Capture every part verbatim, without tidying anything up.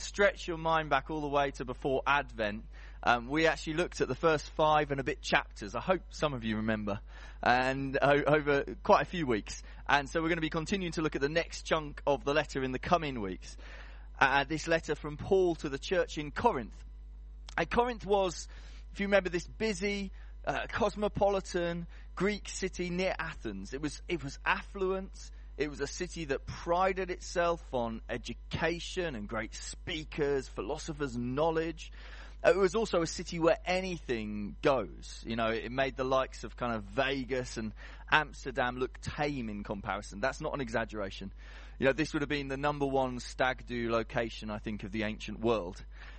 stretch your mind back all the way to before Advent, um, we actually looked at the first five and a bit chapters. I hope some of you remember, and uh, over quite a few weeks. And so we're going to be continuing to look at the next chunk of the letter in the coming weeks. Uh, this letter from Paul to the church in Corinth. And Corinth was, if you remember, this busy, uh, cosmopolitan Greek city near Athens. It was it was affluent. It was a city that prided itself on education and great speakers, philosophers, and knowledge. It was also a city where anything goes. You know, it made the likes of kind of Vegas and Amsterdam look tame in comparison. That's not an exaggeration. You know, this would have been the number one stag do location, I think, of the ancient world.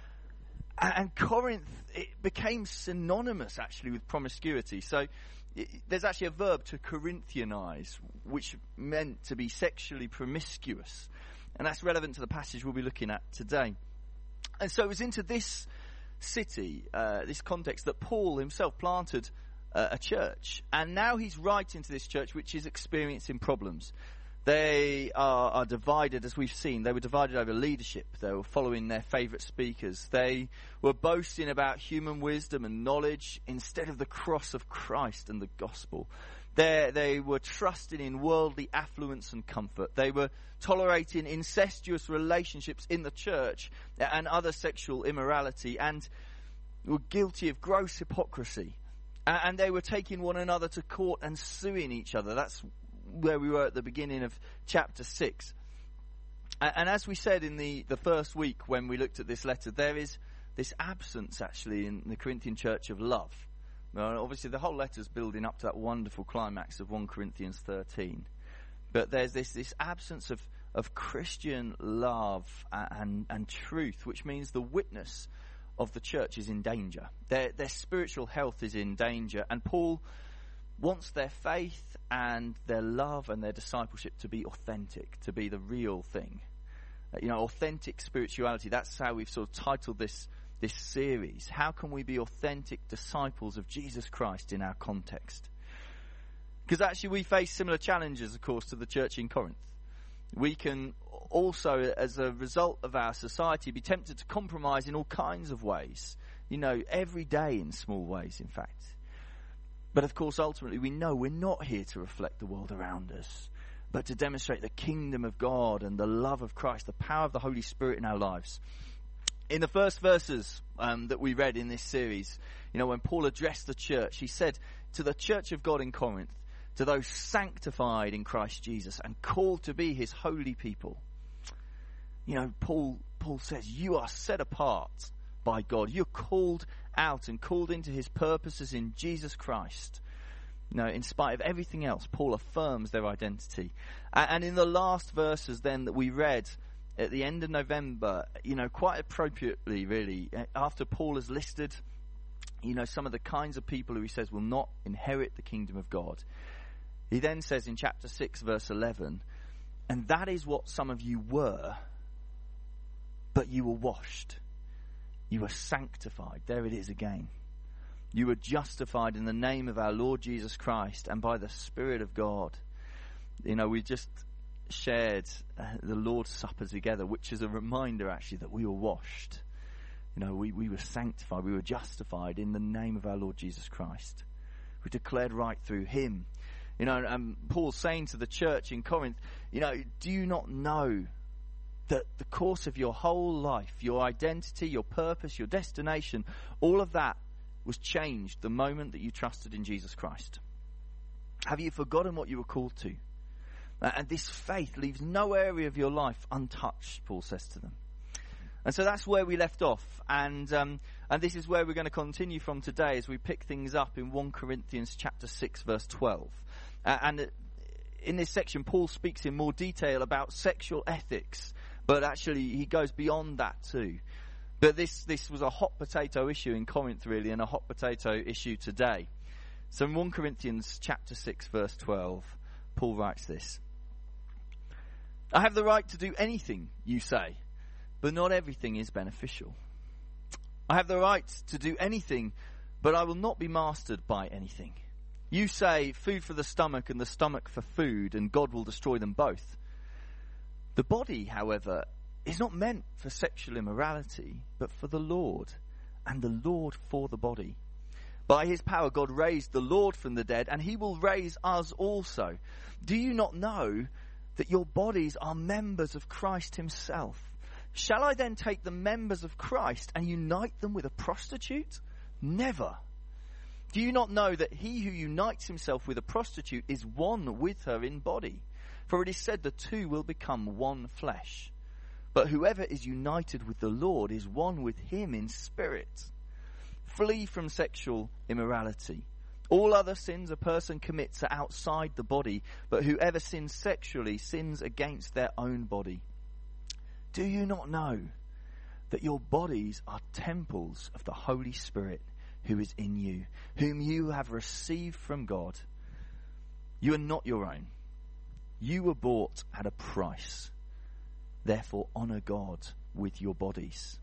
And Corinth, it became synonymous, actually, with promiscuity. So it, there's actually a verb, to Corinthianize, which meant to be sexually promiscuous. And that's relevant to the passage we'll be looking at today. And so it was into this city, uh, this context, that Paul himself planted uh, a church. And now he's writing to this church, which is experiencing problems. They are, are divided, as we've seen. They were divided over leadership. They were following their favourite speakers. They were boasting about human wisdom and knowledge instead of the cross of Christ and the gospel. They, they were trusting in worldly affluence and comfort. They were tolerating incestuous relationships in the church and other sexual immorality, and were guilty of gross hypocrisy. And they were taking one another to court and suing each other. That's where we were at the beginning of chapter six. And as we said in the, the first week when we looked at this letter, there is this absence actually in the Corinthian church of love. Now, obviously the whole letter's building up to that wonderful climax of First Corinthians thirteen. But there's this, this absence of, of Christian love and, and truth, which means the witness of the church is in danger. Their, their spiritual health is in danger. And Paul wants their faith and their love and their discipleship to be authentic, to be the real thing. Uh, you know, authentic spirituality, that's how we've sort of titled this this series. How can we be authentic disciples of Jesus Christ in our context? Because actually we face similar challenges, of course, to the church in Corinth. We can also, as a result of our society, be tempted to compromise in all kinds of ways. You know, every day in small ways, in fact. But of course, ultimately, we know we're not here to reflect the world around us, but to demonstrate the kingdom of God and the love of Christ, the power of the Holy Spirit in our lives. In the first verses um, that we read in this series, you know, when Paul addressed the church, he said to the church of God in Corinth, to those sanctified in Christ Jesus and called to be his holy people. You know, Paul, Paul says, you are set apart by God. You're called out and called into his purposes in Jesus Christ. You know, in spite of everything else, Paul affirms their identity. And in the last verses then that we read at the end of November, you know, quite appropriately really, after Paul has listed, you know, some of the kinds of people who he says will not inherit the kingdom of God, he then says in chapter six verse eleven, and that is what some of you were, but you were washed. You were sanctified. There it is again. You were justified in the name of our Lord Jesus Christ and by the Spirit of God. You know, we just shared uh, the Lord's Supper together, which is a reminder actually that we were washed. You know, we, we were sanctified. We were justified in the name of our Lord Jesus Christ. We were declared right through him. You know, and Paul's saying to the church in Corinth, you know, do you not know that the course of your whole life, your identity, your purpose, your destination, all of that was changed the moment that you trusted in Jesus Christ? Have you forgotten what you were called to? Uh, and this faith leaves no area of your life untouched, Paul says to them. And so that's where we left off. And um, and this is where we're going to continue from today as we pick things up in First Corinthians chapter six, verse twelve. Uh, and in this section, Paul speaks in more detail about sexual ethics. But actually, he goes beyond that too. But this, this was a hot potato issue in Corinth, really, and a hot potato issue today. So in First Corinthians chapter six, verse twelve, Paul writes this. I have the right to do anything, you say, but not everything is beneficial. I have the right to do anything, but I will not be mastered by anything. You say food for the stomach and the stomach for food, and God will destroy them both. The body, however, is not meant for sexual immorality, but for the Lord, and the Lord for the body. By his power God raised the Lord from the dead, and he will raise us also. Do you not know that your bodies are members of Christ himself? Shall I then take the members of Christ and unite them with a prostitute? Never. Do you not know that he who unites himself with a prostitute is one with her in body? For it is said the two will become one flesh. But whoever is united with the Lord is one with him in spirit. Flee from sexual immorality. All other sins a person commits are outside the body, but whoever sins sexually sins against their own body. Do you not know that your bodies are temples of the Holy Spirit who is in you, whom you have received from God? You are not your own. You were bought at a price. Therefore, honor God with your bodies.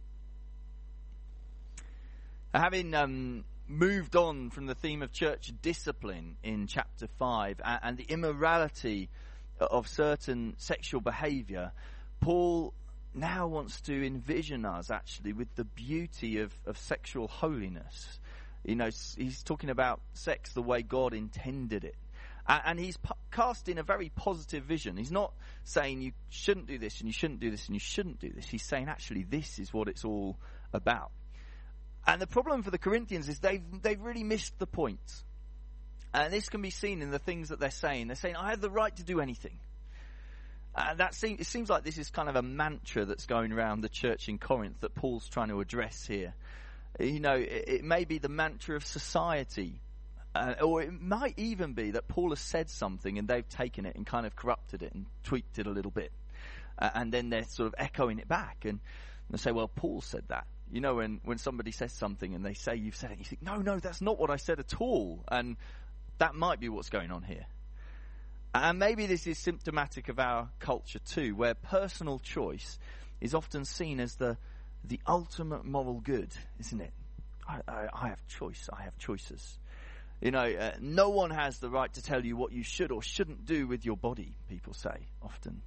Having um, moved on from the theme of church discipline in chapter five and, and the immorality of certain sexual behaviour, Paul now wants to envision us actually with the beauty of, of sexual holiness. You know, he's talking about sex the way God intended it. And, and he's p- casting a very positive vision. He's not saying you shouldn't do this and you shouldn't do this and you shouldn't do this. He's saying actually this is what it's all about. And the problem for the Corinthians is they've, they've really missed the point. And this can be seen in the things that they're saying. They're saying, I have the right to do anything. And that seems, it seems like this is kind of a mantra that's going around the church in Corinth that Paul's trying to address here. You know, it, it may be the mantra of society. Uh, or it might even be that Paul has said something and they've taken it and kind of corrupted it and tweaked it a little bit. Uh, and then they're sort of echoing it back. And they say, well, Paul said that. You know, when, when somebody says something and they say you've said it, you think, no, no, that's not what I said at all. And that might be what's going on here. And maybe this is symptomatic of our culture too, where personal choice is often seen as the the ultimate moral good, isn't it? I, I, I have choice, I have choices. You know, uh, no one has the right to tell you what you should or shouldn't do with your body, people say often.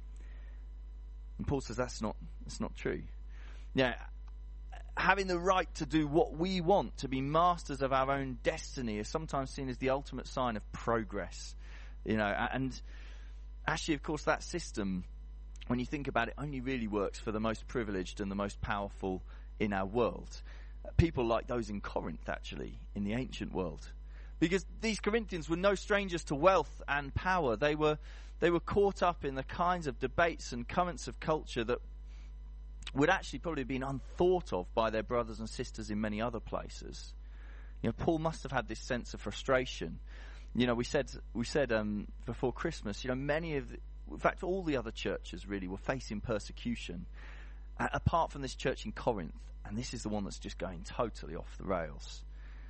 And Paul says that's not that's not true. Yeah. Having the right to do what we want, to be masters of our own destiny, is sometimes seen as the ultimate sign of progress. You know, and actually, of course, that system, when you think about it, only really works for the most privileged and the most powerful in our world. People like those in Corinth, actually, in the ancient world. Because these Corinthians were no strangers to wealth and power. They were, they were caught up in the kinds of debates and currents of culture that would actually probably have been unthought of by their brothers and sisters in many other places. You know, Paul must have had this sense of frustration. You know, we said we said um, before Christmas, you know, many of, the, in fact, all the other churches really were facing persecution, uh, apart from this church in Corinth, and this is the one that's just going totally off the rails.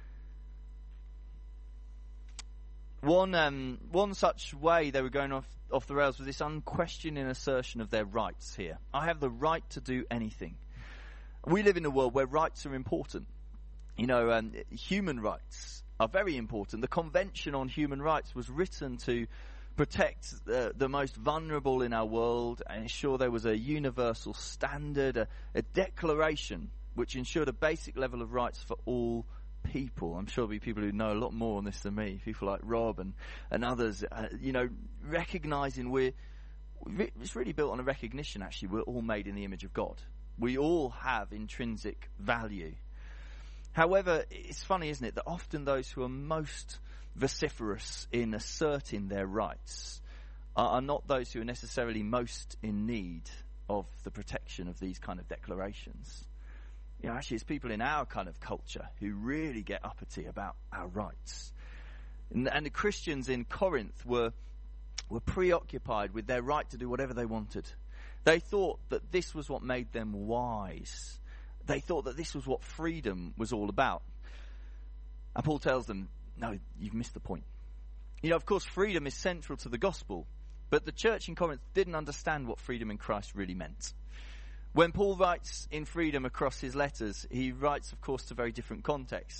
One um, one such way they were going off, off the rails was this unquestioning assertion of their rights here. I have the right to do anything. We live in a world where rights are important. You know, um, human rights are very important. The Convention on Human Rights was written to protect uh, the most vulnerable in our world and ensure there was a universal standard, a, a declaration which ensured a basic level of rights for all people. I'm sure there'll be people who know a lot more on this than me, people like Rob and, and others, uh, you know, recognising we're, it's really built on a recognition, actually, we're all made in the image of God. We all have intrinsic value. However, it's funny, isn't it, that often those who are most vociferous in asserting their rights are, are not those who are necessarily most in need of the protection of these kind of declarations. You know, actually, it's people in our kind of culture who really get uppity about our rights. And, and the Christians in Corinth were were preoccupied with their right to do whatever they wanted. They thought that this was what made them wise. They thought that this was what freedom was all about. And Paul tells them, no, you've missed the point. You know, of course, freedom is central to the gospel, but the church in Corinth didn't understand what freedom in Christ really meant. When Paul writes in freedom across his letters, he writes, of course, to very different contexts.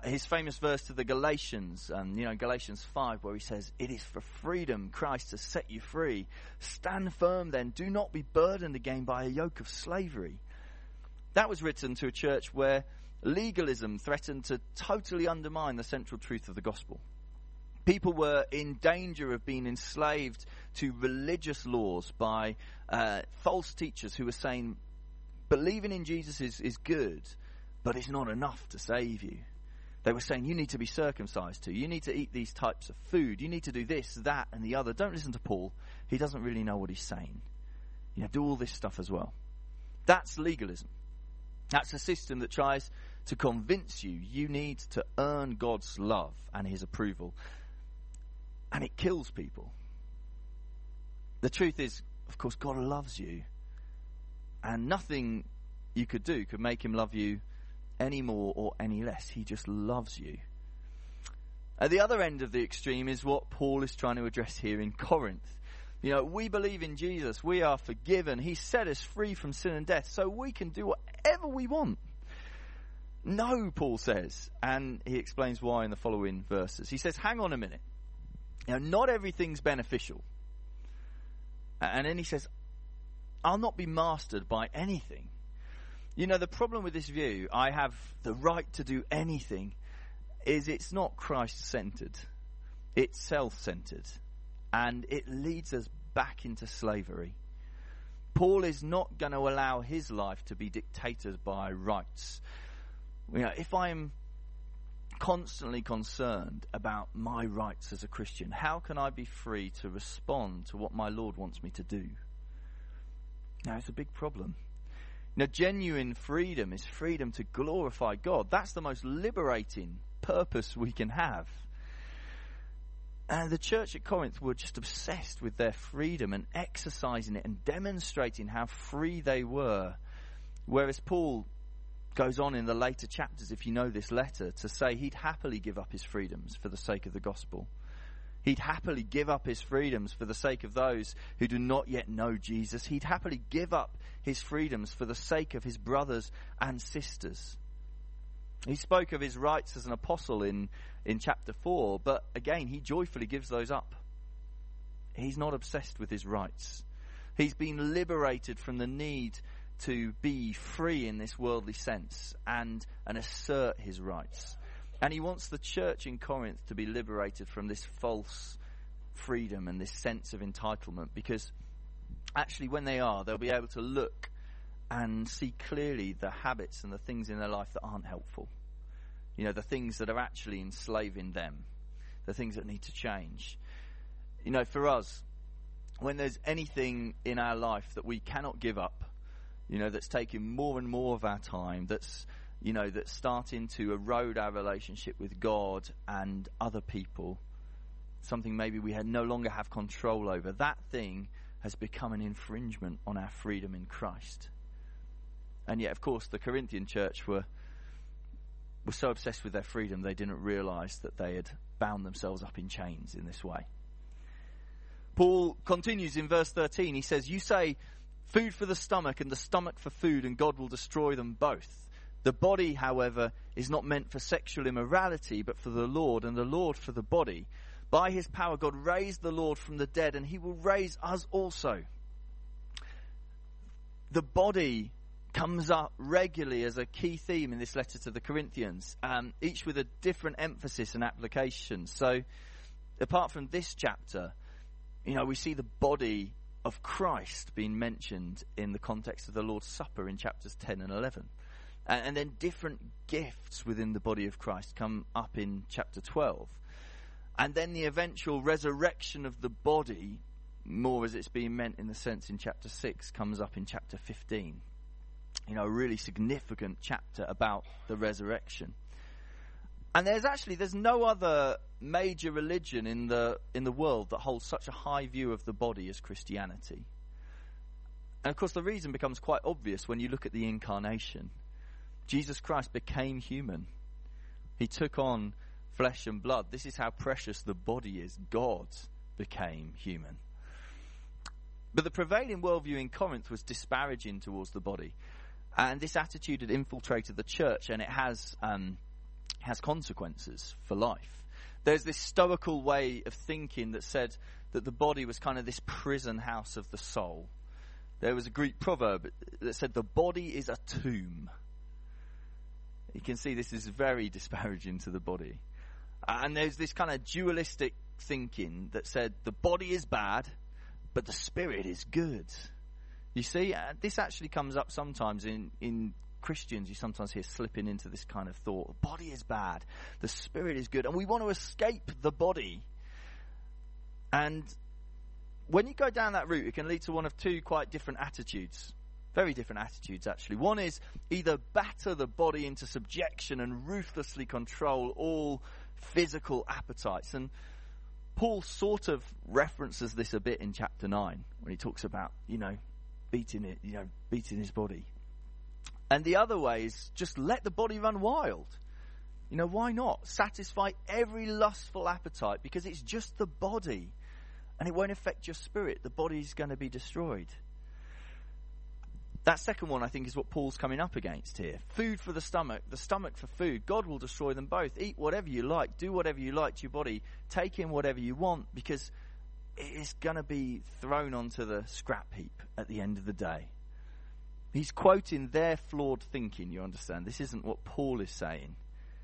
his famous verse to the Galatians, um, you know, Galatians five, where he says, "It is for freedom Christ has set you free. Stand firm then, do not be burdened again by a yoke of slavery." That was written to a church where legalism threatened to totally undermine the central truth of the gospel. People were in danger of being enslaved to religious laws by uh, false teachers who were saying, believing in Jesus is, is good, but it's not enough to save you. They were saying, you need to be circumcised too. You need to eat these types of food. You need to do this, that, and the other. Don't listen to Paul. He doesn't really know what he's saying. You know, do all this stuff as well. That's legalism. That's a system that tries to convince you you need to earn God's love and his approval. And it kills people. The truth is, of course, God loves you. And nothing you could do could make him love you any more or any less. He just loves you. At the other end of the extreme is what Paul is trying to address here in Corinth. You know, we believe in Jesus. We are forgiven. He set us free from sin and death, so we can do whatever we want. No, Paul says, and he explains why in the following verses. He says, hang on a minute. You know, not everything's beneficial. And then he says, I'll not be mastered by anything. You know, the problem with this view, I have the right to do anything, is it's not Christ-centered. It's self-centered. And it leads us back into slavery. Paul is not going to allow his life to be dictated by rights. You know, if I'm constantly concerned about my rights as a Christian, how can I be free to respond to what my Lord wants me to do? Now, it's a big problem. Now, genuine freedom is freedom to glorify God. That's the most liberating purpose we can have. And the church at Corinth were just obsessed with their freedom and exercising it and demonstrating how free they were. Whereas Paul goes on in the later chapters, if you know this letter, to say he'd happily give up his freedoms for the sake of the gospel. He'd happily give up his freedoms for the sake of those who do not yet know Jesus. He'd happily give up his freedoms for the sake of his brothers and sisters. He spoke of his rights as an apostle in, in chapter four, but again, he joyfully gives those up. He's not obsessed with his rights. He's been liberated from the need to be free in this worldly sense and, and assert his rights. And he wants the church in Corinth to be liberated from this false freedom and this sense of entitlement, because actually when they are, they'll be able to look and see clearly the habits and the things in their life that aren't helpful. You know, the things that are actually enslaving them, the things that need to change. You know, for us, when there's anything in our life that we cannot give up, you know, that's taking more and more of our time, that's, you know, that's starting to erode our relationship with God and other people, something maybe we had no longer have control over, that thing has become an infringement on our freedom in Christ. And yet, of course, the Corinthian church were were so obsessed with their freedom they didn't realise that they had bound themselves up in chains in this way. Paul continues in verse thirteen. He says, you say food for the stomach and the stomach for food, and God will destroy them both. The body, however, is not meant for sexual immorality, but for the Lord, and the Lord for the body. By his power God raised the Lord from the dead, and he will raise us also. The body comes up regularly as a key theme in this letter to the Corinthians, um, each with a different emphasis and application. So, apart from this chapter, you know, we see the body of Christ being mentioned in the context of the Lord's Supper in chapters ten and eleven. And, and then different gifts within the body of Christ come up in chapter twelve. And then the eventual resurrection of the body, more as it's being meant in the sense in chapter six, comes up in chapter fifteen. You know, a really significant chapter about the resurrection. And there's actually, there's no other major religion in the in the world that holds such a high view of the body as Christianity. And of course the reason becomes quite obvious when you look at the incarnation. Jesus Christ became human. He took on flesh and blood. This is how precious the body is. God became human. But the prevailing worldview in Corinth was disparaging towards the body. And this attitude had infiltrated the church, and it has, um, has consequences for life. There's this stoical way of thinking that said that the body was kind of this prison house of the soul. There was a Greek proverb that said the body is a tomb. You can see this is very disparaging to the body. And there's this kind of dualistic thinking that said the body is bad, but the spirit is good. You see, uh, this actually comes up sometimes in, in Christians. You sometimes hear slipping into this kind of thought. The body is bad, the spirit is good. And we want to escape the body. And when you go down that route, it can lead to one of two quite different attitudes. Very different attitudes, actually. One is either batter the body into subjection and ruthlessly control all physical appetites. And Paul sort of references this a bit in chapter nine when he talks about, you know, beating it, you know, beating his body. And the other way is just let the body run wild. You know, why not? Satisfy every lustful appetite because it's just the body and it won't affect your spirit. The body's going to be destroyed. That second one, I think, is what Paul's coming up against here. Food for the stomach, the stomach for food. God will destroy them both. Eat whatever you like. Do whatever you like to your body. Take in whatever you want because it is going to be thrown onto the scrap heap at the end of the day. He's quoting their flawed thinking, you understand. This isn't what Paul is saying.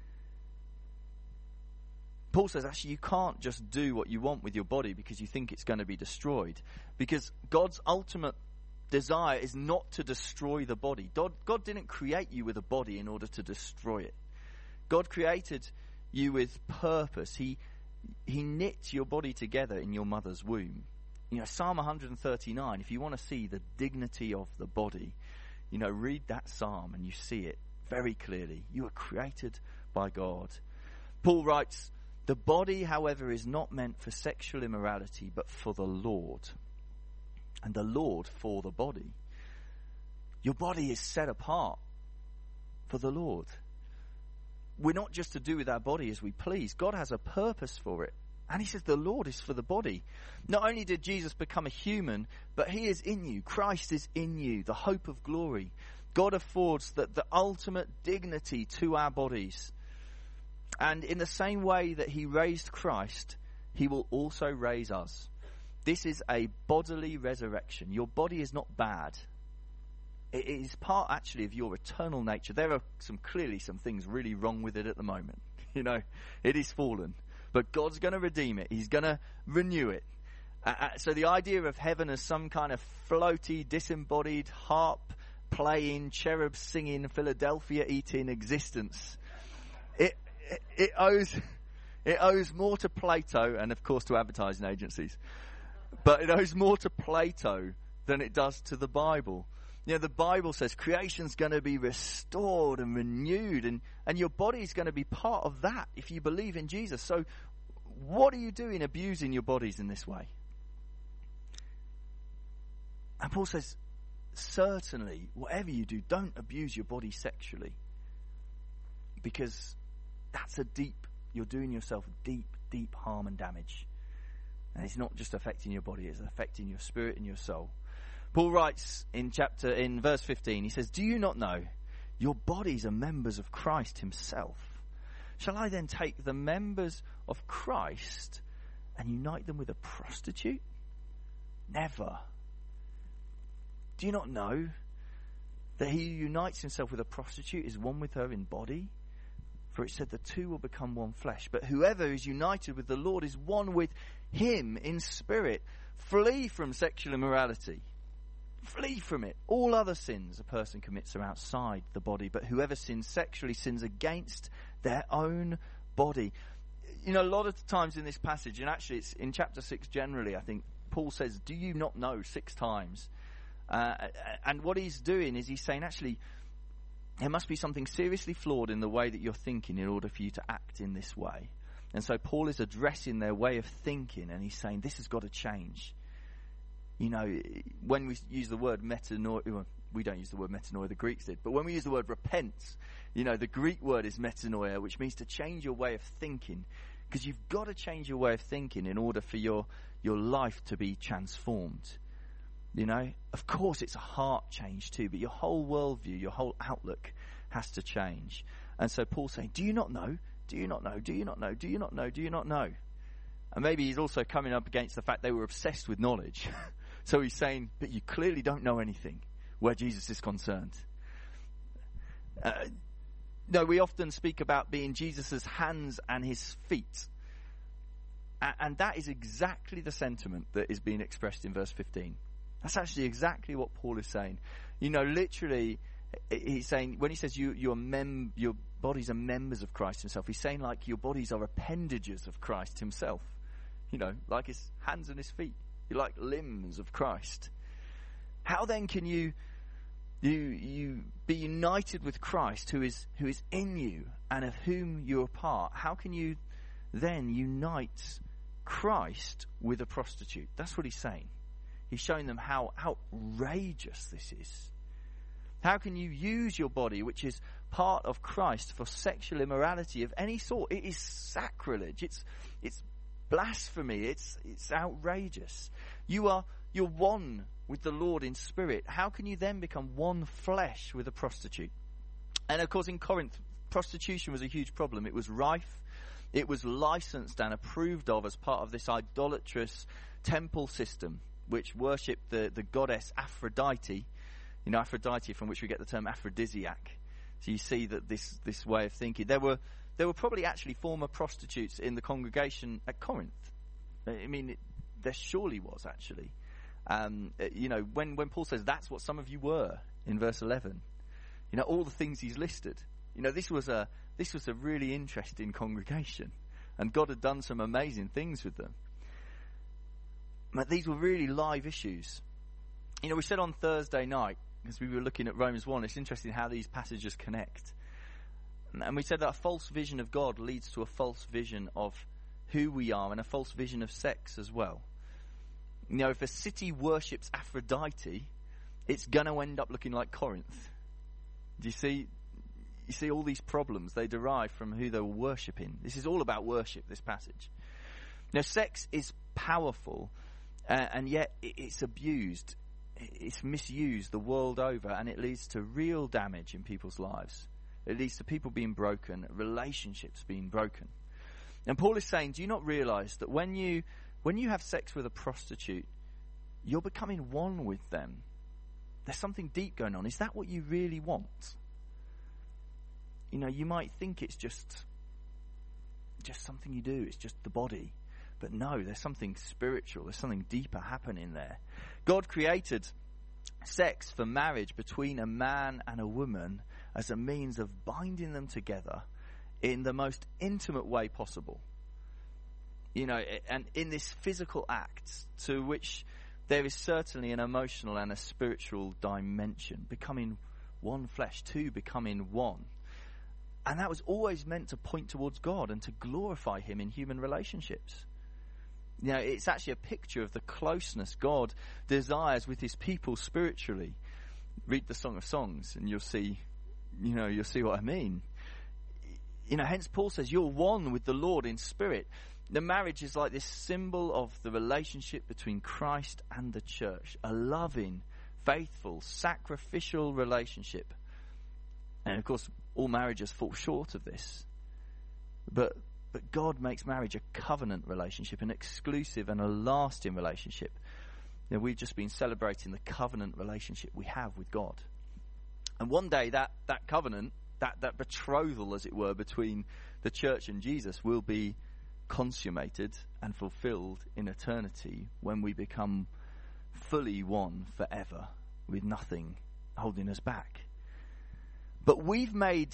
Paul says, actually, you can't just do what you want with your body because you think it's going to be destroyed. Because God's ultimate desire is not to destroy the body. God, God didn't create you with a body in order to destroy it. God created you with purpose. He He knit your body together in your mother's womb. You know, Psalm one thirty-nine, if you want to see the dignity of the body, you know, read that psalm and you see it very clearly. You were created by God. Paul writes, the body, however, is not meant for sexual immorality, but for the Lord. And the Lord for the body. Your body is set apart for the Lord. We're not just to do with our body as we please. God has a purpose for it. And he says the Lord is for the body. Not only did Jesus become a human, but he is in you. Christ is in you, the hope of glory. God affords the, the ultimate dignity to our bodies. And in the same way that he raised Christ, he will also raise us. This is a bodily resurrection. Your body is not bad. It is part actually of your eternal nature. There are some clearly some things really wrong with it at the moment. You know, it is fallen. But God's going to redeem it. He's going to renew it. Uh, uh, so the idea of heaven as some kind of floaty, disembodied, harp playing, cherub singing, Philadelphia eating existence, it, it, it owes it owes more to Plato and of course to advertising agencies. But it owes more to Plato than it does to the Bible. You know, the Bible says creation's going to be restored and renewed, and, and your body's going to be part of that if you believe in Jesus. So what are you doing abusing your bodies in this way? And Paul says, certainly, whatever you do, don't abuse your body sexually. Because that's a deep, you're doing yourself deep, deep harm and damage. And it's not just affecting your body, it's affecting your spirit and your soul. Paul writes in chapter, in verse fifteen, he says, do you not know your bodies are members of Christ himself? Shall I then take the members of Christ and unite them with a prostitute? Never. Do you not know that he who unites himself with a prostitute is one with her in body? For it said the two will become one flesh. But whoever is united with the Lord is one with him in spirit. Flee from sexual immorality. Flee from it. All other sins a person commits are outside the body, but whoever sins sexually sins against their own body. You know, a lot of times in this passage, and actually it's in chapter six generally, I think, Paul says, do you not know, six times. Uh, and what he's doing is he's saying, actually, there must be something seriously flawed in the way that you're thinking in order for you to act in this way. And so Paul is addressing their way of thinking, and he's saying, this has got to change. You know, when we use the word metanoia, well, we don't use the word metanoia, the Greeks did, but when we use the word repent, you know, the Greek word is metanoia, which means to change your way of thinking, because you've got to change your way of thinking in order for your, your life to be transformed. You know, of course it's a heart change too, but your whole worldview, your whole outlook has to change. And so Paul's saying, do you not know? Do you not know? Do you not know? Do you not know? Do you not know? And maybe he's also coming up against the fact they were obsessed with knowledge. So he's saying, but you clearly don't know anything where Jesus is concerned. Uh, no, we often speak about being Jesus' hands and his feet. A- and that is exactly the sentiment that is being expressed in verse fifteen. That's actually exactly what Paul is saying. You know, literally, he's saying, when he says you, your, mem- your bodies are members of Christ himself, he's saying like your bodies are appendages of Christ himself. You know, like his hands and his feet. You're like limbs of Christ. How then can you you you be united with Christ, who is who is in you and of whom you're a part? How can you then unite Christ with a prostitute? That's what he's saying. He's showing them how outrageous this is. How can you use your body, which is part of Christ, for sexual immorality of any sort? It is sacrilege. It's it's blasphemy. It's it's outrageous. You are you're one with the Lord in spirit. How can you then become one flesh with a prostitute? And of course, in Corinth, prostitution was a huge problem. It was rife. It was licensed and approved of as part of this idolatrous temple system, which worshipped the, the goddess Aphrodite. You know, Aphrodite, from which we get the term aphrodisiac. So you see that this, this way of thinking. There were there were probably actually former prostitutes in the congregation at Corinth. I mean, it, there surely was actually. Um, you know, when, when Paul says that's what some of you were in verse eleven, you know, all the things he's listed. You know, this was a this was a really interesting congregation, and God had done some amazing things with them. But these were really live issues. You know, we said on Thursday night, as we were looking at Romans one, it's interesting how these passages connect. And we said that a false vision of God leads to a false vision of who we are, and a false vision of sex as well. You know, if a city worships Aphrodite, it's going to end up looking like Corinth. Do you see? You see all these problems, they derive from who they were worshipping. This is all about worship, this passage. Now, sex is powerful, uh, and yet it's abused. It's misused the world over, and it leads to real damage in people's lives. It leads to people being broken, relationships being broken. And Paul is saying, do you not realize that when you when you have sex with a prostitute, you're becoming one with them? There's something deep going on. Is that what you really want? You know, you might think it's just just something you do. It's just the body. But no, there's something spiritual. There's something deeper happening there. God created sex for marriage between a man and a woman as a means of binding them together in the most intimate way possible. You know, and in this physical act to which there is certainly an emotional and a spiritual dimension, becoming one flesh, two becoming one. And that was always meant to point towards God and to glorify him in human relationships. You know, it's actually a picture of the closeness God desires with his people spiritually. Read the Song of Songs and you'll see, you know, you'll see what I mean. You know, hence Paul says you're one with the Lord in spirit. The marriage is like this symbol of the relationship between Christ and the church. A loving, faithful, sacrificial relationship. And of course, all marriages fall short of this. But But God makes marriage a covenant relationship, an exclusive and a lasting relationship. You know, we've just been celebrating the covenant relationship we have with God. And one day that, that covenant, that, that betrothal, as it were, between the church and Jesus will be consummated and fulfilled in eternity when we become fully one forever with nothing holding us back. But we've made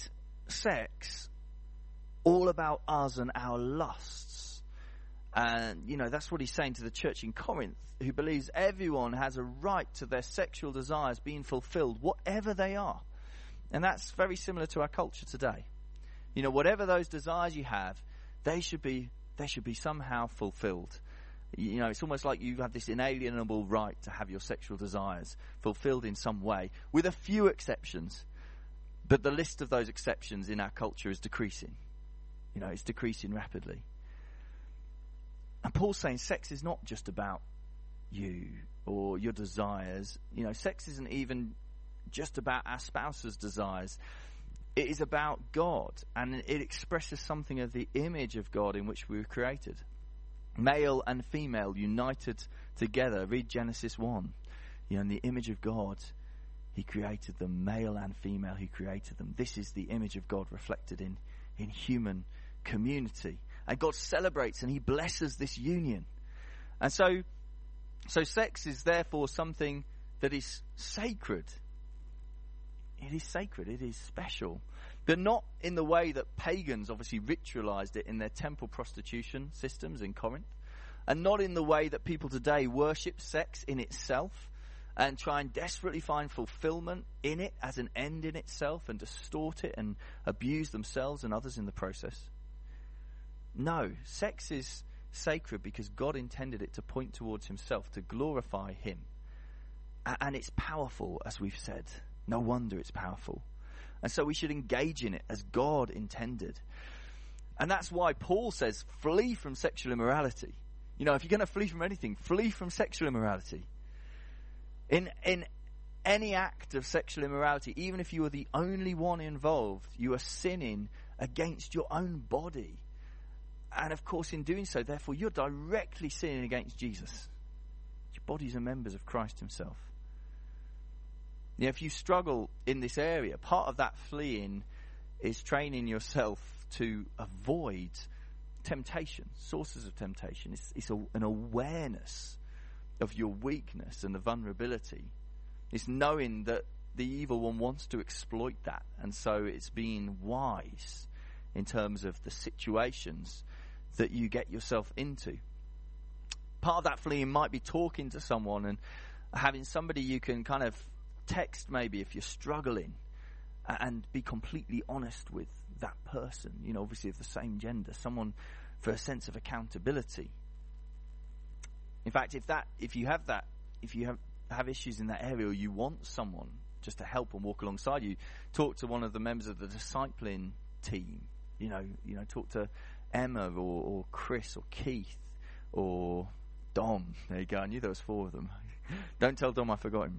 sex all about us and our lusts. And, you know, that's what he's saying to the church in Corinth, who believes everyone has a right to their sexual desires being fulfilled, whatever they are. And that's very similar to our culture today. You know, whatever those desires you have, they should be they should be somehow fulfilled. You know, it's almost like you have this inalienable right to have your sexual desires fulfilled in some way, with a few exceptions. But the list of those exceptions in our culture is decreasing. You know, it's decreasing rapidly. And Paul's saying sex is not just about you or your desires. You know, sex isn't even just about our spouse's desires. It is about God, and it expresses something of the image of God in which we were created. Male and female united together. Read Genesis one. You know, in the image of God, he created them. Male and female, he created them. This is the image of God reflected in, in human community. And God celebrates and he blesses this union. And so, so sex is therefore something that is sacred. It is sacred. It is special. But not in the way that pagans obviously ritualized it in their temple prostitution systems in Corinth. And not in the way that people today worship sex in itself and try and desperately find fulfillment in it as an end in itself and distort it and abuse themselves and others in the process. No, sex is sacred because God intended it to point towards himself, to glorify him. And it's powerful, as we've said. No wonder it's powerful. And so we should engage in it as God intended. And that's why Paul says, flee from sexual immorality. You know, if you're going to flee from anything, flee from sexual immorality. In in any act of sexual immorality, even if you are the only one involved, you are sinning against your own body. And of course, in doing so, therefore, you're directly sinning against Jesus. Your bodies are members of Christ himself. You know, if you struggle in this area, part of that fleeing is training yourself to avoid temptation, sources of temptation. It's, it's a, an awareness of your weakness and the vulnerability. It's knowing that the evil one wants to exploit that. And so it's being wise in terms of the situations that you get yourself into. Part of that fleeing might be talking to someone and having somebody you can kind of text maybe if you're struggling and be completely honest with that person, you know, obviously of the same gender, someone for a sense of accountability. In fact, if that, if you have that, if you have, have issues in that area or you want someone just to help and walk alongside you, talk to one of the members of the discipling team, you know, you know, talk to Emma or, or Chris or Keith or Dom. There you go. I knew there was four of them. Don't tell Dom I forgot him.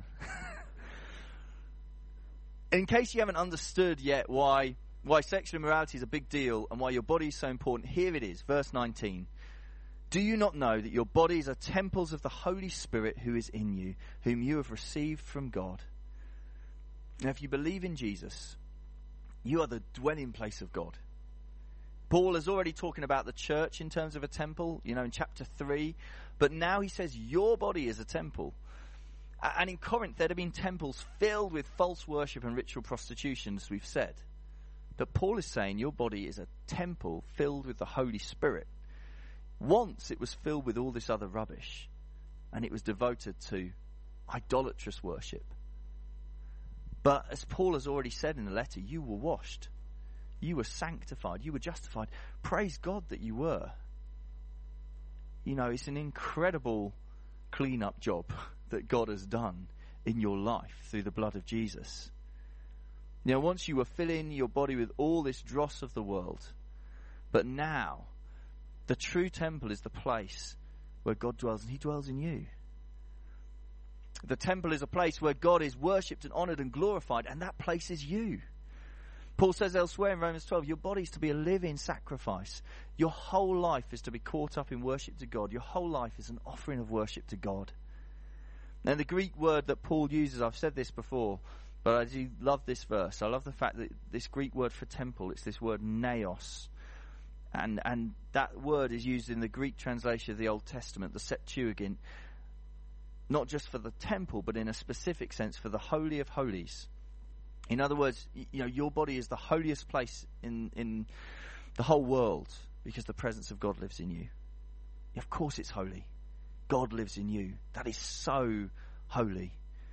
In case you haven't understood yet why why sexual immorality is a big deal and why your body is so important, here it is, verse nineteen. Do you not know that your bodies are temples of the Holy Spirit who is in you, whom you have received from God? Now, if you believe in Jesus, you are the dwelling place of God. Paul is already talking about the church in terms of a temple, you know, in chapter three. But now he says your body is a temple. And in Corinth, there had been temples filled with false worship and ritual prostitution, as we've said. But Paul is saying your body is a temple filled with the Holy Spirit. Once it was filled with all this other rubbish, and it was devoted to idolatrous worship. But as Paul has already said in the letter, you were washed. You were sanctified. You were justified. Praise God that you were. You know, it's an incredible clean-up job that God has done in your life through the blood of Jesus. You know, once you were filling your body with all this dross of the world, but now the true temple is the place where God dwells, and he dwells in you. The temple is a place where God is worshipped and honoured and glorified, and that place is you. Paul says elsewhere in Romans twelve, your body is to be a living sacrifice. Your whole life is to be caught up in worship to God. Your whole life is an offering of worship to God. Now, the Greek word that Paul uses, I've said this before, but I do love this verse. I love the fact that this Greek word for temple, it's this word naos. And and that word is used in the Greek translation of the Old Testament, the Septuagint, not just for the temple, but in a specific sense for the Holy of Holies. In other words, you know, your body is the holiest place in, in the whole world because the presence of God lives in you. Of course it's holy. God lives in you. That is so holy.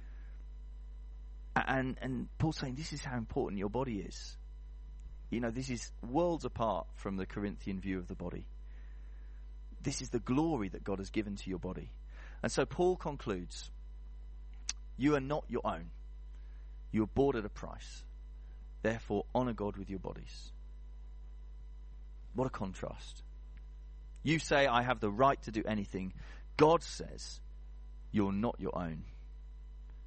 And, and Paul's saying this is how important your body is. You know, this is worlds apart from the Corinthian view of the body. This is the glory that God has given to your body. And so Paul concludes, you are not your own. You are bought at a price. Therefore, honour God with your bodies. What a contrast. You say, I have the right to do anything. God says, you're not your own.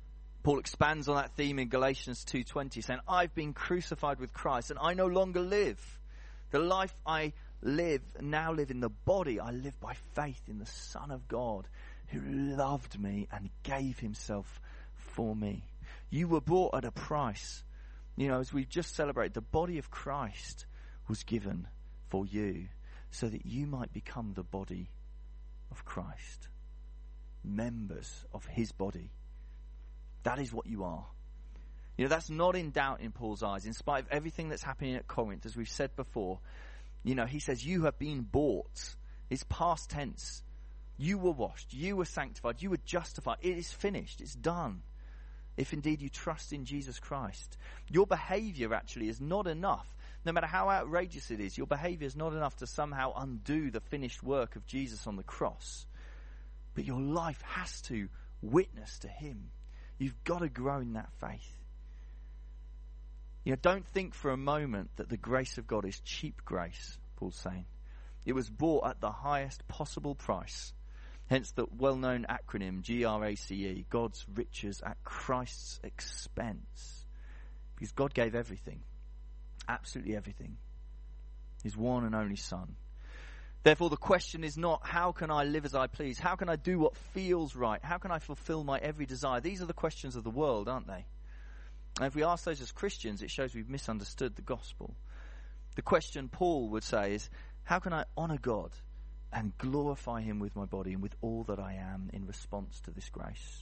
Paul expands on that theme in Galatians two twenty, saying, I've been crucified with Christ, and I no longer live. The life I live, now live in the body, I live by faith in the Son of God, who loved me and gave himself for me. You were bought at a price. You know, as we've just celebrated, the body of Christ was given for you so that you might become the body of Christ. Members of his body. That is what you are. You know, that's not in doubt in Paul's eyes. In spite of everything that's happening at Corinth, as we've said before, you know, he says, you have been bought. It's past tense. You were washed. You were sanctified. You were justified. It is finished. It's done. If indeed you trust in Jesus Christ. Your behavior actually is not enough. No matter how outrageous it is, your behavior is not enough to somehow undo the finished work of Jesus on the cross. But your life has to witness to him. You've got to grow in that faith. You know, don't think for a moment that the grace of God is cheap grace, Paul's saying. It was bought at the highest possible price. Hence the well-known acronym G R A C E, God's riches at Christ's expense. Because God gave everything, absolutely everything. His one and only Son. Therefore the question is not, how can I live as I please? How can I do what feels right? How can I fulfill my every desire? These are the questions of the world, aren't they? And if we ask those as Christians, it shows we've misunderstood the gospel. The question Paul would say is, how can I honour God and glorify him with my body and with all that I am in response to this grace?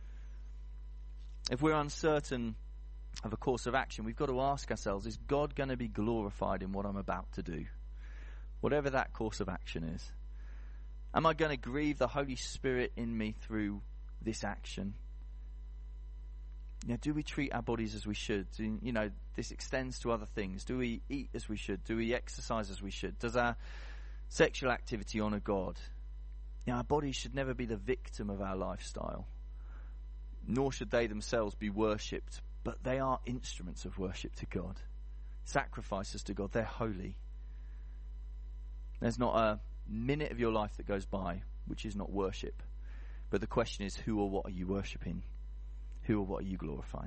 If we're uncertain of a course of action, we've got to ask ourselves, is God going to be glorified in what I'm about to do? Whatever that course of action is. Am I going to grieve the Holy Spirit in me through this action? You know, do we treat our bodies as we should? Do, you know, this extends to other things. Do we eat as we should? Do we exercise as we should? Does our sexual activity honour God? You know, our bodies should never be the victim of our lifestyle. Nor should they themselves be worshipped. But they are instruments of worship to God. Sacrifices to God. They're holy. There's not a minute of your life that goes by which is not worship. But the question is, who or what are you worshipping? Who or what are you glorifying?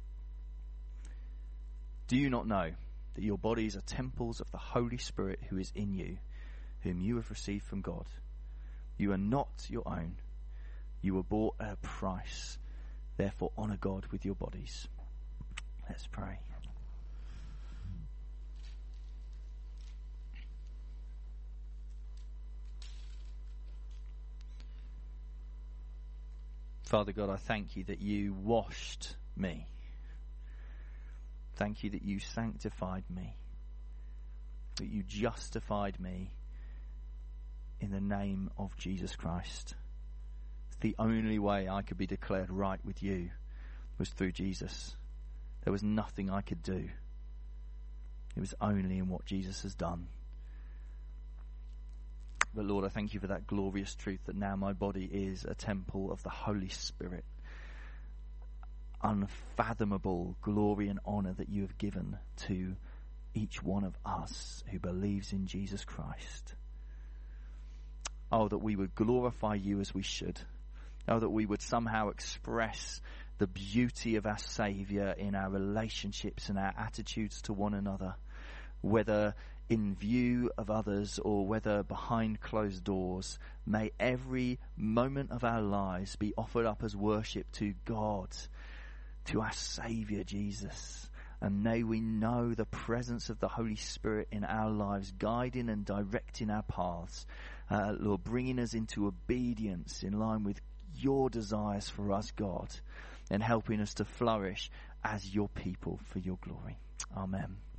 Do you not know that your bodies are temples of the Holy Spirit who is in you, whom you have received from God? You are not your own. You were bought at a price. Therefore, honour God with your bodies. Let's pray. Father God, I thank you that you washed me. Thank you that you sanctified me. That you justified me in the name of Jesus Christ. The only way I could be declared right with you was through Jesus. There was nothing I could do. It was only in what Jesus has done. But Lord, I thank you for that glorious truth that now my body is a temple of the Holy Spirit. Unfathomable glory and honour that you have given to each one of us who believes in Jesus Christ. Oh, that we would glorify you as we should. Oh, that we would somehow express the beauty of our Saviour in our relationships and our attitudes to one another, whether in view of others or whether behind closed doors. May every moment of our lives be offered up as worship to God, to our Saviour Jesus. And may we know the presence of the Holy Spirit in our lives, guiding and directing our paths. Uh, Lord, bringing us into obedience in line with your desires for us, God, and helping us to flourish as your people for your glory. Amen.